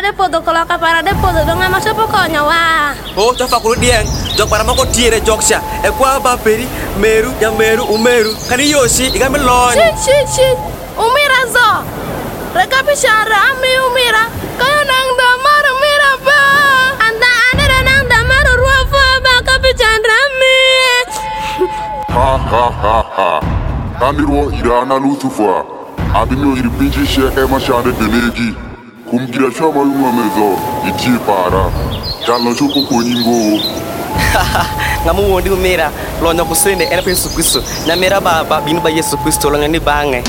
depodo kalau kapara depodo dong masuk pokoknya wah. Oh, coba kulo dieng. Jok para mako tiere joksha. E kwa ba peri meru ya meru umeru. Kani yosi igame lon. Shit. Umira zo. Reka bishara ami umira. Kaya nang damar umira ba. Anda nang damar ruafa ba kabichandra mi. Ha. Kaniro irana lutufa. Abinyo iripinji sheke mashande denegi. Kumgira shama yunga mezo. Iti para. Jalo chuko koningo. Ngamu wondi umira. Lonya kusende ena pe Yesu Kristo. Na mera baba binu ba Yesu Kristo longa ni bange.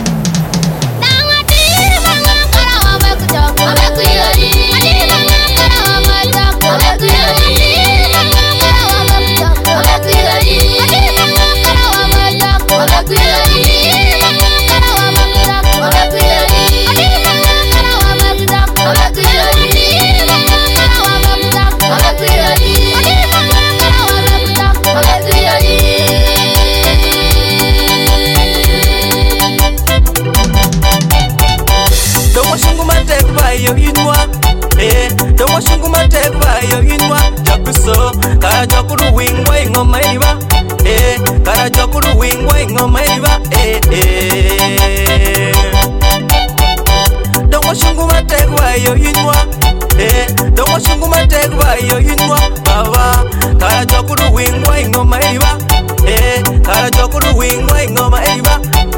Yo inwa don't wash you my take by yo inwa jakuso kara jakuru wing way ngomaiba kara jakuru wing way ngomaiba don't wash you my take by yo inwa don't wash you my take by yo inwa baba kara jakuru wing way ngomaiba kara jakuru wing way ngomaiba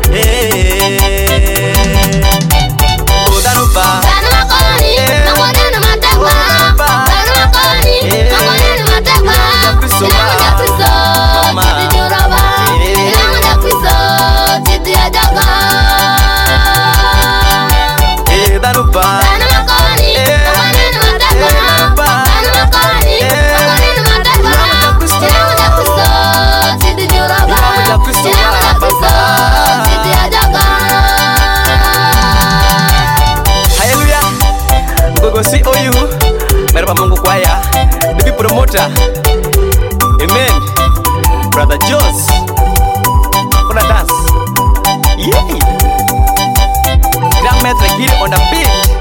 Odanuba si oyu merba Mungu kwaya baby promoter amen brother Jones kuna dance yeah grand maître Gilles on the beat